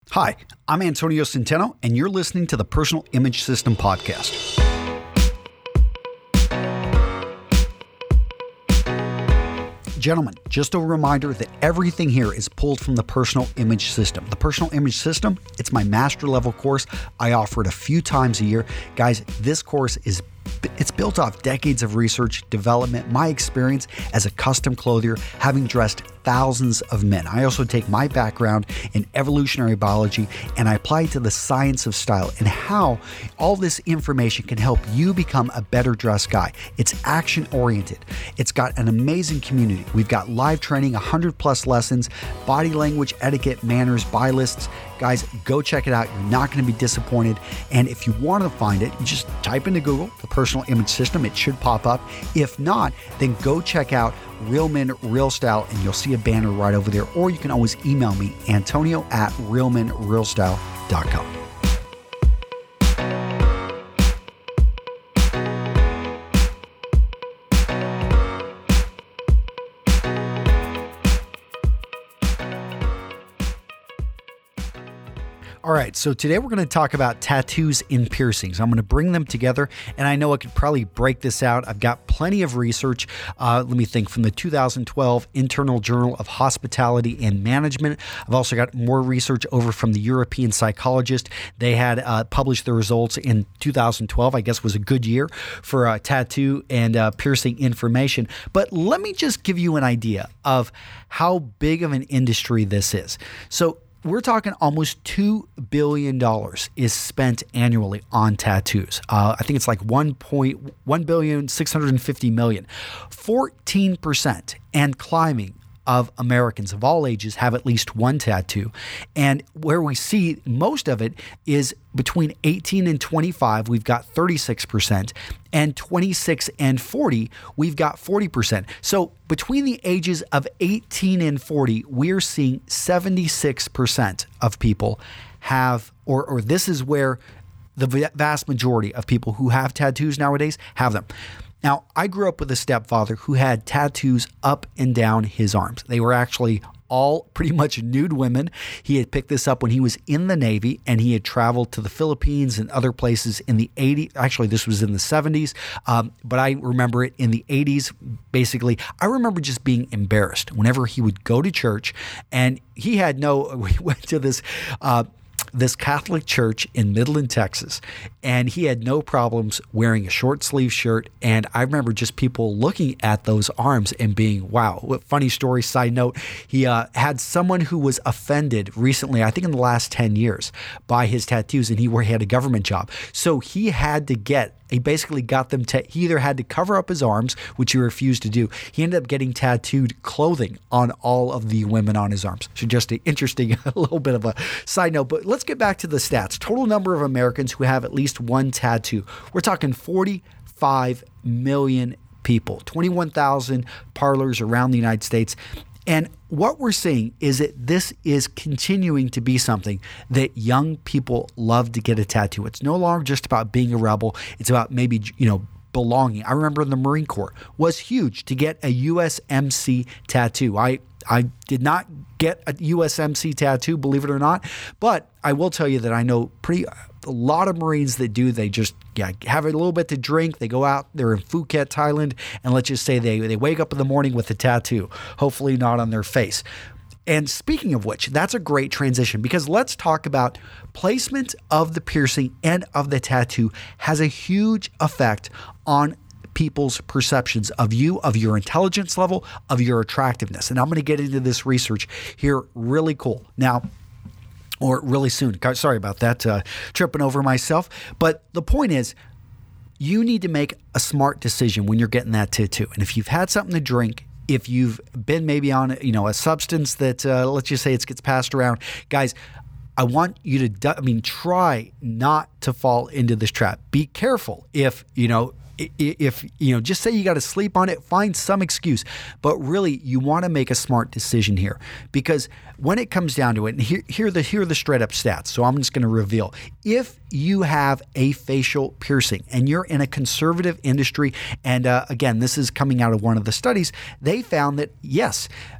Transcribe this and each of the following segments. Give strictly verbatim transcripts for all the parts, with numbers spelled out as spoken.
Hi, I'm Antonio Centeno, and you're listening to the Personal Image System Podcast. Gentlemen, just a reminder that everything here is pulled from the Personal Image System. The Personal Image System, it's my master level course. I offer it a few times a year. Guys, this course is It's built off decades of research, development, my experience as a custom clothier, having dressed thousands of men. I also take my background in evolutionary biology and I apply it to the science of style and how all this information can help you become a better dressed guy. It's action oriented. It's got an amazing community. We've got live training, one hundred plus lessons, body language, etiquette, manners, buy lists. Guys, go check it out. You're not going to be disappointed. And if you want to find it, just type into Google, the Personal Image System. It should pop up. If not, then go check out Real Men, Real Style, and you'll see a banner right over there. Or you can always email me, Antonio at real men real style dot com. All right, so today we're going to talk about tattoos and piercings. I'm going to bring them together, and I know I could probably break this out. I've got plenty of research. Uh, let me think, from the two thousand twelve Internal Journal of Hospitality and Management. I've also got more research over from the European psychologist. They had uh, published the results in two thousand twelve, I guess was a good year for uh, tattoo and uh, piercing information. But let me just give you an idea of how big of an industry this is. So we're talking almost two billion dollars is spent annually on tattoos. Uh, I think it's like one point one billion six hundred fifty million. fourteen percent and climbing of Americans of all ages have at least one tattoo. And where we see most of it is between eighteen and twenty-five, we've got thirty-six percent, and twenty-six and forty, we've got forty percent. So between the ages of eighteen and forty, we're seeing seventy-six percent of people have, or, or this is where the vast majority of people who have tattoos nowadays have them. Now, I grew up with a stepfather who had tattoos up and down his arms. They were actually all pretty much nude women. He had picked this up when he was in the Navy, and he had traveled to the Philippines and other places in the eighties. Actually, this was in the seventies, um, but I remember it in the eighties. Basically, I remember just being embarrassed whenever he would go to church, and he had no, we went to this uh, this Catholic church in Midland, Texas, and he had no problems wearing a short sleeve shirt. And I remember just people looking at those arms and being, wow. What funny story, side note, he uh, had someone who was offended recently, I think in the last ten years, by his tattoos, and he, where he had a government job. So he had to get He basically got them to, he either had to cover up his arms, which he refused to do. He ended up getting tattooed clothing on all of the women on his arms. So just an interesting, a little bit of a side note. But let's get back to the stats. Total number of Americans who have at least one tattoo. We're talking forty-five million people, twenty-one thousand parlors around the United States. And what we're seeing is that this is continuing to be something that young people love to get a tattoo. It's no longer just about being a rebel. It's about maybe, you know, belonging. I remember in the Marine Corps was huge to get a U S M C tattoo. I I did not get a U S M C tattoo, believe it or not, but I will tell you that I know pretty a lot of Marines that do. They just yeah, have a little bit to drink. They go out, they're in Phuket, Thailand, and let's just say they, they wake up in the morning with a tattoo, hopefully not on their face. And speaking of which, that's a great transition, because let's talk about placement of the piercing and of the tattoo has a huge effect on people's perceptions of you, of your intelligence level, of your attractiveness. And I'm going to get into this research here really cool. Now, or really soon. Sorry about that, uh, tripping over myself. But the point is, you need to make a smart decision when you're getting that tattoo. And if you've had something to drink, if you've been maybe on, you know, a substance that, uh, let's just say it gets passed around, guys, I want you to, I mean, try not to fall into this trap. Be careful if, you know, if, you know, just say you got to sleep on it, find some excuse. But really, you want to make a smart decision here, because when it comes down to it, and here, here, are, the, here are the straight up stats. So I'm just going to reveal. If you have a facial piercing and you're in a conservative industry, and uh, again, this is coming out of one of the studies, they found that, yes,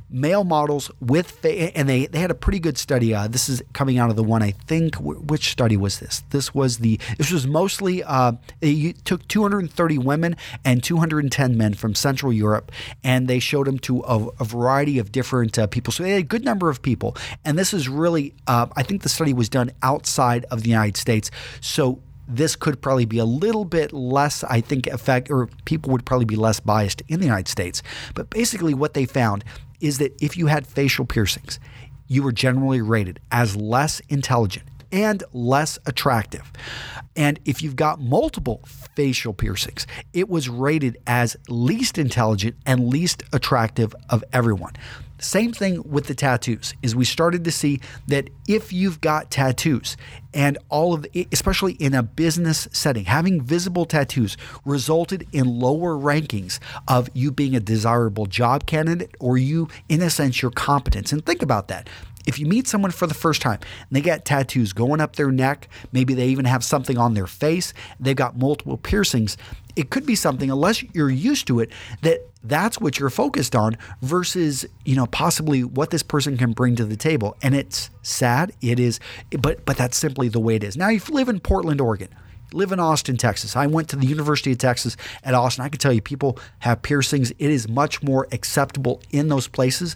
male models with, fa- and they, they had a pretty good study. Uh, this is coming out of the one, I think, which study was this? This was the, this was mostly, uh, it took two hundred thirty women and two hundred ten men from Central Europe, and they showed them to a, a variety of different uh, people. So they had a good number of people. And this is really, uh, I think the study was done outside of the United States. So this could probably be a little bit less, I think, effect, or people would probably be less biased in the United States. But basically what they found is that if you had facial piercings, you were generally rated as less intelligent and less attractive. And if you've got multiple facial piercings, it was rated as least intelligent and least attractive of everyone. Same thing with the tattoos, is we started to see that if you've got tattoos and all of, the, especially in a business setting, having visible tattoos resulted in lower rankings of you being a desirable job candidate, or you, in a sense, your competence. And think about that. If you meet someone for the first time and they got tattoos going up their neck, maybe they even have something on their face, they've got multiple piercings, it could be something, unless you're used to it, that that's what you're focused on versus, you know, possibly what this person can bring to the table. And it's sad, it is, but but that's simply the way it is. Now, if you live in Portland, Oregon, live in Austin, Texas. I went to the University of Texas at Austin. I can tell you, people have piercings. It is much more acceptable in those places.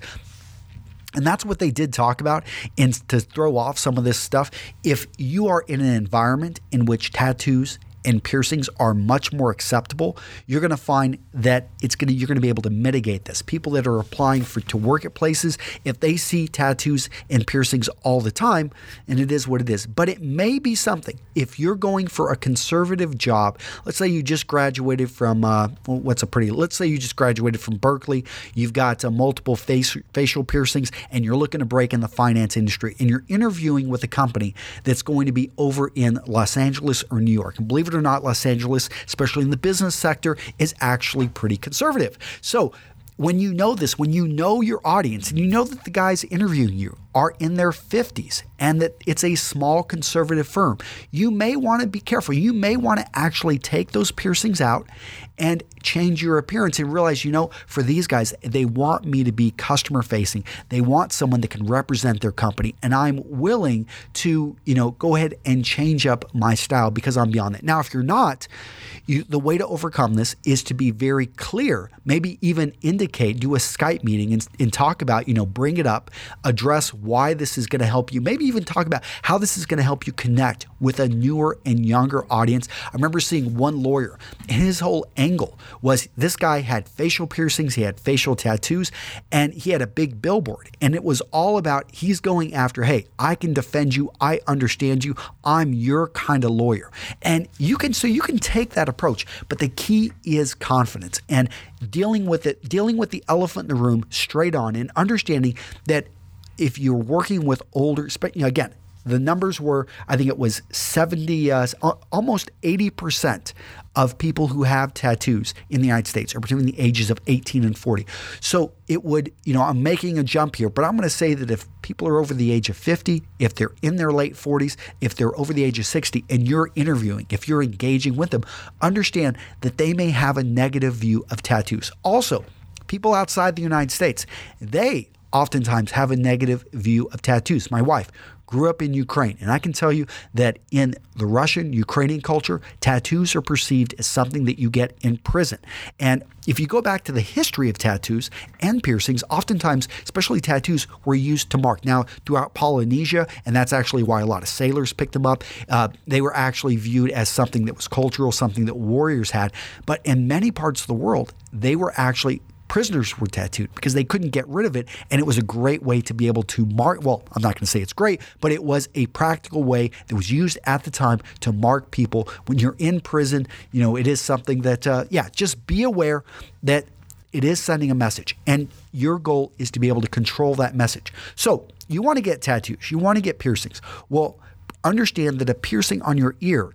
And that's what they did talk about. And to throw off some of this stuff, if you are in an environment in which tattoos and piercings are much more acceptable, you're going to find that it's going to you're going to be able to mitigate this. People that are applying for to work at places, if they see tattoos and piercings all the time, and it is what it is. But it may be something. If you're going for a conservative job, let's say you just graduated from uh, what's a pretty. Let's say you just graduated from Berkeley. You've got uh, multiple face facial piercings, and you're looking to break in the finance industry, and you're interviewing with a company that's going to be over in Los Angeles or New York. And believe it or not, Los Angeles, especially in the business sector, is actually pretty conservative. So when you know this, when you know your audience, and you know that the guys interviewing you are in their fifties and that it's a small conservative firm, you may want to be careful. You may want to actually take those piercings out and change your appearance and realize, you know, for these guys, they want me to be customer facing. They want someone that can represent their company, and I'm willing to, you know, go ahead and change up my style because I'm beyond that. Now, if you're not, you, the way to overcome this is to be very clear, maybe even indicate, do a Skype meeting and, and talk about, you know, bring it up, address why this is going to help you, maybe even talk about how this is going to help you connect with a newer and younger audience. I remember seeing one lawyer, and his whole angle was this guy had facial piercings, he had facial tattoos, and he had a big billboard. And it was all about, he's going after, hey, I can defend you, I understand you, I'm your kind of lawyer. And you can, so you can take that approach, but the key is confidence and dealing with it, dealing with the elephant in the room straight on, and understanding that if you're working with older, you know, again, the numbers were, I think it was seventy, uh, almost eighty percent of people who have tattoos in the United States are between the ages of eighteen and forty. So it would, you know, I'm making a jump here, but I'm going to say that if people are over the age of fifty, if they're in their late forties, if they're over the age of sixty, and you're interviewing, if you're engaging with them, understand that they may have a negative view of tattoos. Also, people outside the United States, they oftentimes have a negative view of tattoos. My wife grew up in Ukraine, and I can tell you that in the Russian, Ukrainian culture, tattoos are perceived as something that you get in prison. And if you go back to the history of tattoos and piercings, oftentimes, especially tattoos, were used to mark. Now, throughout Polynesia, and that's actually why a lot of sailors picked them up, uh, they were actually viewed as something that was cultural, something that warriors had. But in many parts of the world, they were actually prisoners were tattooed because they couldn't get rid of it, and it was a great way to be able to mark, well, I'm not going to say it's great, but it was a practical way that was used at the time to mark people. When you're in prison, you know, it is something that, uh, yeah, just be aware that it is sending a message, and your goal is to be able to control that message. So you want to get tattoos, you want to get piercings. Well, understand that a piercing on your ear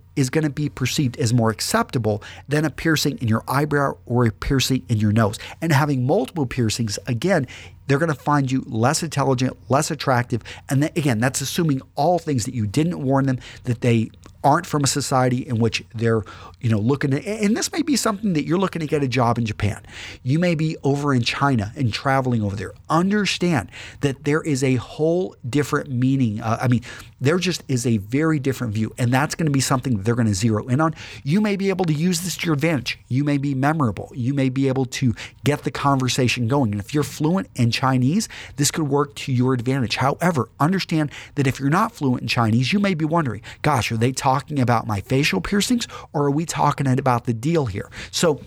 is going to be perceived as more acceptable than a piercing in your eyebrow or a piercing in your nose. And having multiple piercings, again, they're going to find you less intelligent, less attractive. And then, again, that's assuming all things that you didn't warn them, that they aren't from a society in which they're, you know, looking to, and this may be something that you're looking to get a job in Japan. You may be over in China and traveling over there. Understand that there is a whole different meaning. Uh, I mean, there just is a very different view, and that's going to be something that they're going to zero in on. You may be able to use this to your advantage. You may be memorable. You may be able to get the conversation going. And if you're fluent in Chinese, this could work to your advantage. However, understand that if you're not fluent in Chinese, you may be wondering, gosh, are they talking talking about my facial piercings, or are we talking about the deal here? So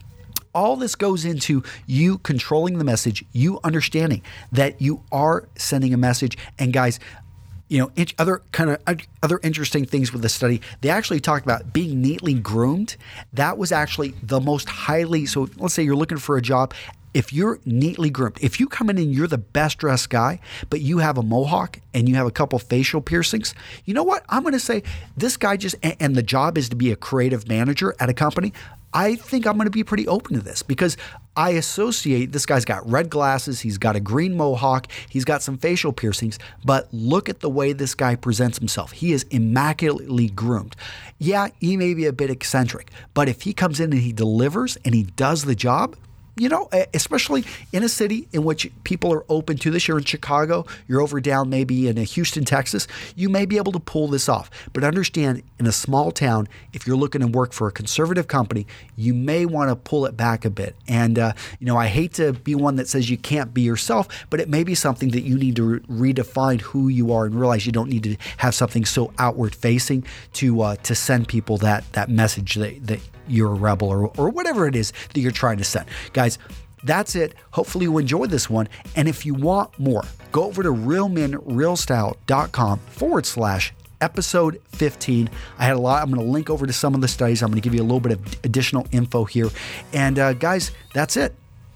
all this goes into you controlling the message, you understanding that you are sending a message. And guys, you know, other kind of other interesting things with the study, they actually talked about being neatly groomed. That was actually the most highly, so let's say you're looking for a job. If you're neatly groomed, if you come in and you're the best dressed guy, but you have a mohawk and you have a couple facial piercings, you know what? I'm going to say this guy just, and the job is to be a creative manager at a company. I think I'm going to be pretty open to this because I associate this guy's got red glasses. He's got a green mohawk. He's got some facial piercings, but look at the way this guy presents himself. He is immaculately groomed. Yeah, he may be a bit eccentric, but if he comes in and he delivers and he does the job, you know, especially in a city in which people are open to this. You're in Chicago, you're over down maybe in Houston, Texas, you may be able to pull this off. But understand, in a small town, if you're looking to work for a conservative company, you may want to pull it back a bit. And, uh, you know, I hate to be one that says you can't be yourself, but it may be something that you need to re- redefine who you are and realize you don't need to have something so outward facing to uh, to send people that that message that, that you're a rebel or, or whatever it is that you're trying to send. Guys, that's it. Hopefully you enjoyed this one. And if you want more, go over to realmenrealstyle.com forward slash episode fifteen. I had a lot. I'm going to link over to some of the studies. I'm going to give you a little bit of additional info here. And uh, guys, that's it.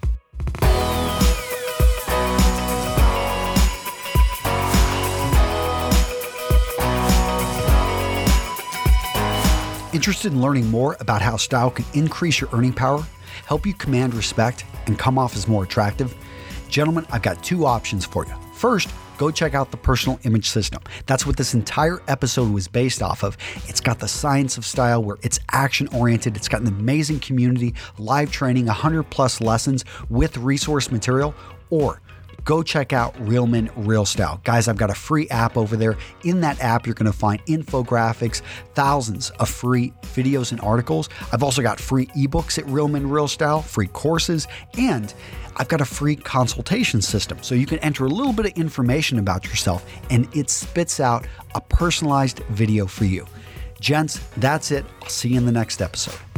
Interested in learning more about how style can increase your earning power, help you command respect, and come off as more attractive? Gentlemen, I've got two options for you. First, go check out the Personal Image System. That's what this entire episode was based off of. It's got the science of style where it's action-oriented. It's got an amazing community, live training, one hundred plus lessons with resource material. Or go check out Real Men Real Style. Guys, I've got a free app over there. In that app, you're going to find infographics, thousands of free videos and articles. I've also got free ebooks at Real Men Real Style, free courses, and I've got a free consultation system. So you can enter a little bit of information about yourself, and it spits out a personalized video for you. Gents, that's it. I'll see you in the next episode.